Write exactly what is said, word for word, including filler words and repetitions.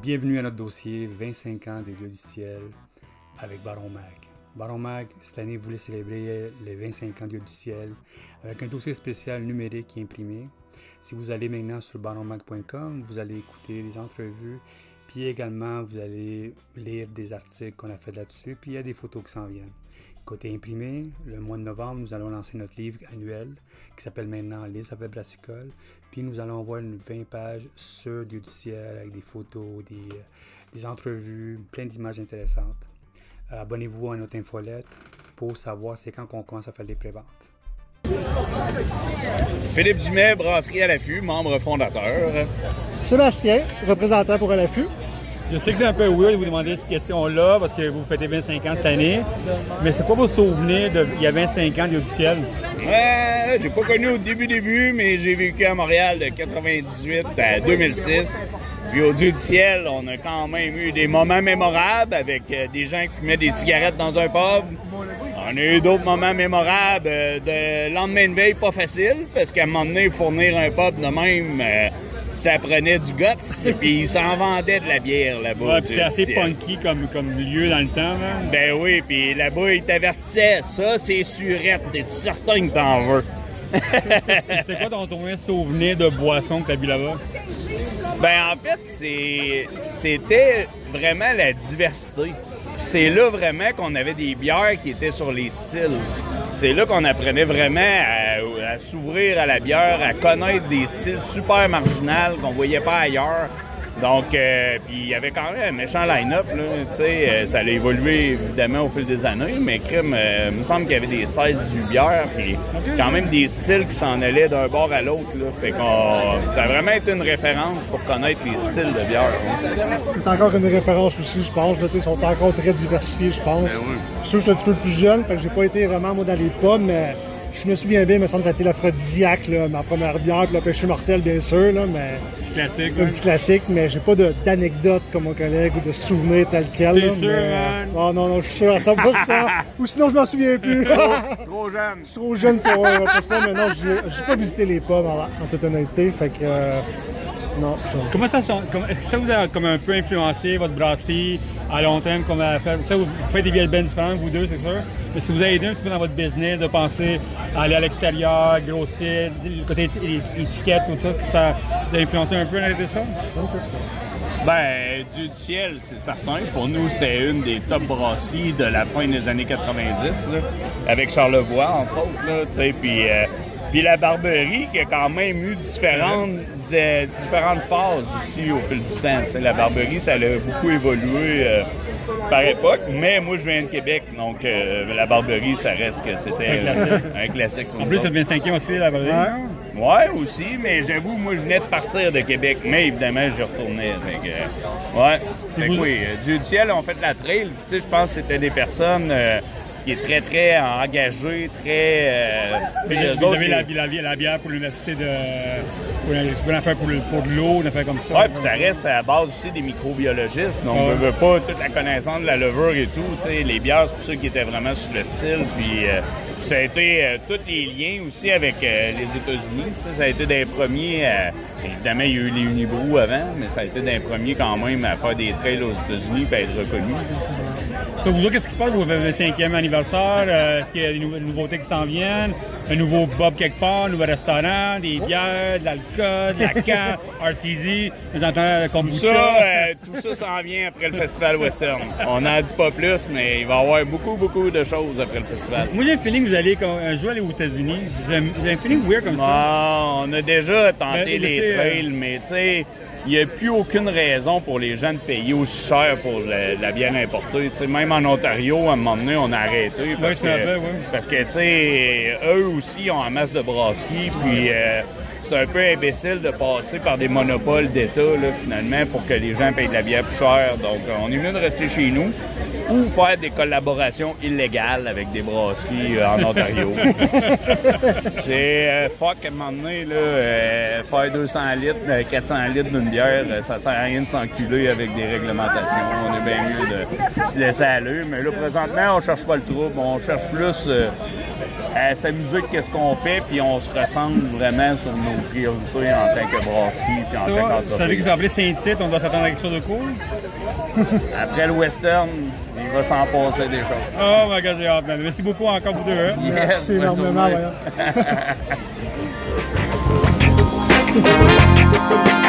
Bienvenue à notre dossier vingt-cinq ans des Dieux du ciel avec Baron Mag. Baron Mag, cette année, voulait célébrer les vingt-cinq ans des Dieux du ciel avec un dossier spécial numérique et imprimé. Si vous allez maintenant sur baron mag point com, vous allez écouter des entrevues, puis également vous allez lire des articles qu'on a fait là-dessus, puis il y a des photos qui s'en viennent. Côté imprimé, le mois de novembre, nous allons lancer notre livre annuel qui s'appelle maintenant L'Isabelle Brassicole. Puis nous allons avoir une vingt pages sur Dieu du ciel avec des photos, des, des entrevues, plein d'images intéressantes. Euh, abonnez-vous à notre infolette pour savoir c'est quand qu'on commence à faire les préventes. Philippe Dumais, Brasserie à l'affût, membre fondateur. Sébastien, représentant pour à l'affût. Je sais que c'est un peu weird de vous demander cette question-là parce que vous fêtez vingt-cinq ans cette année, mais c'est quoi vos souvenirs de il y a vingt-cinq ans Dieu du ciel? Euh, j'ai pas connu au début début, mais j'ai vécu à Montréal de quatre-vingt-dix-huit à deux mille six. Puis au Dieu du ciel, on a quand même eu des moments mémorables avec euh, des gens qui fumaient des cigarettes dans un pub. On a eu d'autres moments mémorables euh, de lendemain de veille pas facile, parce qu'à un moment donné, fournir un pub de même... Euh, ça prenait du guts, et puis ils s'en vendaient de la bière là-bas. Ouais, c'était assez punky comme, comme lieu dans le temps, là. Ben oui, puis là-bas, ils t'avertissaient, ça, c'est surette, t'es-tu certain que t'en veux? C'était quoi ton, ton souvenir de boisson que t'as bu là-bas? Ben en fait, c'est, c'était vraiment la diversité. C'est là vraiment qu'on avait des bières qui étaient sur les styles. C'est là qu'on apprenait vraiment à, à s'ouvrir à la bière, à connaître des styles super marginaux qu'on voyait pas ailleurs. Donc, euh, puis il y avait quand même un méchant line-up, là, tu sais, euh, ça a évolué évidemment au fil des années, mais crime, euh, il me semble qu'il y avait des seize dix-huit bières, puis okay. Quand même des styles qui s'en allaient d'un bord à l'autre, là, fait qu'on, ça a vraiment été une référence pour connaître les styles de bière. Hein. C'est encore une référence aussi, je pense, là, ils sont encore très diversifiés, je pense. Ben oui. Je suis sûr que je suis un petit peu plus jeune, fait que j'ai pas été vraiment, moi, dans les pubs, mais... Je me souviens bien, il me semble que ça a été l'aphrodisiaque, là, ma première bière, puis le péché mortel, bien sûr, là, mais... Petit classique, Un ouais. petit classique, mais j'ai pas de, d'anecdote comme mon collègue ou de souvenirs tel quel. T'es là, sûr, mais... man? Oh non, non, je suis sûr à cent pour cent. Ou sinon, je m'en souviens plus. Trop, trop jeune. Je suis trop jeune pour, euh, pour ça, mais non, j'ai, j'ai pas visité les pubs, en, en toute honnêteté, fait que... Euh, non, je... Comment ça, est-ce que ça vous a comme un peu influencé votre brasserie à long terme, comme à faire, ça vous faites des bières bien différentes, vous deux, c'est sûr, mais si vous avez aidé un petit peu dans votre business, de penser à aller à l'extérieur, grossir, le côté étiquette, tout ça, que ça vous a influencé un peu de ça? Ben, Dieu du ciel, c'est certain. Pour nous, c'était une des top brasseries de la fin des années quatre-vingt-dix, là, avec Charlevoix, entre autres, là, tu sais, puis... Euh, Puis la Barberie, qui a quand même eu différentes, euh, différentes phases aussi au fil du temps. T'sais, la Barberie, ça a beaucoup évolué euh, par époque, mais moi, je viens de Québec, donc euh, la Barberie, ça reste que c'était un classique. Un classique En plus, c'est le vingt-cinquième aussi, la Barberie. Ouais. Ouais, aussi, mais j'avoue, moi, je venais de partir de Québec, mais évidemment, j'y retournais. Fait que, euh, ouais. Fait que, oui, Dieu du ciel, on fait de la trail. Tu sais, je pense que c'était des personnes... Euh, qui est très, très engagé, très... Euh, vous avez, vous avez la, la, la bière pour l'université de... Pour, pour, une affaire pour, pour de l'eau, une affaire comme ça. Oui, puis ça reste à la base aussi des microbiologistes, donc on ne veut pas toute la connaissance de la levure et tout. T'sais, les bières, c'est pour ça qui étaient vraiment sur le style, puis euh, ça a été euh, tous les liens aussi avec euh, les États-Unis. Ça a été des premiers... Euh, évidemment, il y a eu les Unibrew avant, mais ça a été des premiers quand même à faire des trails aux États-Unis et à être reconnus. So, vous autres, qu'est-ce qui se passe pour votre vingt-cinquième anniversaire? Euh, est-ce qu'il y a des nou- nouveautés qui s'en viennent? Un nouveau pub quelque part, un nouveau restaurant, des bières, de l'alcool, de la canne, R T D, des entendants de kombucha? Tout ça, euh, tout ça s'en vient après le Festival Western. On n'en dit pas plus, mais il va y avoir beaucoup, beaucoup de choses après le festival. Moi, j'ai un feeling que vous allez comme, un jour aller aux États-Unis. J'ai un, j'ai un feeling weird comme ça. Non, on a déjà tenté Ben, les c'est, trails, euh... mais tu sais... Il n'y a plus aucune raison pour les gens de payer aussi cher pour la, la bière importée. T'sais, même en Ontario, à un moment donné, on a arrêté. Parce ouais, que, vrai, ouais. parce que tu sais, eux aussi ont un masse de brasseries. Puis euh, c'est un peu imbécile de passer par des monopoles d'État, là, finalement, pour que les gens payent de la bière plus cher. Donc, on est mieux de rester chez nous ou faire des collaborations illégales avec des brasseries euh, en Ontario. C'est euh, fuck, à un moment donné, là, euh, faire deux cents litres, euh, quatre cents litres d'une bière, euh, ça sert à rien de s'enculer avec des réglementations. On est bien mieux de se laisser aller. Mais là, présentement, on cherche pas le trouble. On cherche plus... Euh, à s'amuser de qu'est-ce qu'on fait, puis on se ressemble vraiment sur nos priorités en tant que brasserie puis en tant qu'entreprise. Ça veut dire que vous appelez Saint-Tite, on doit s'attendre à quelque chose de cool? Après le western, il va s'en passer des choses. Oh my God, j'ai hâte. Merci beaucoup encore vous deux. Hein? Yes, Merci énormément.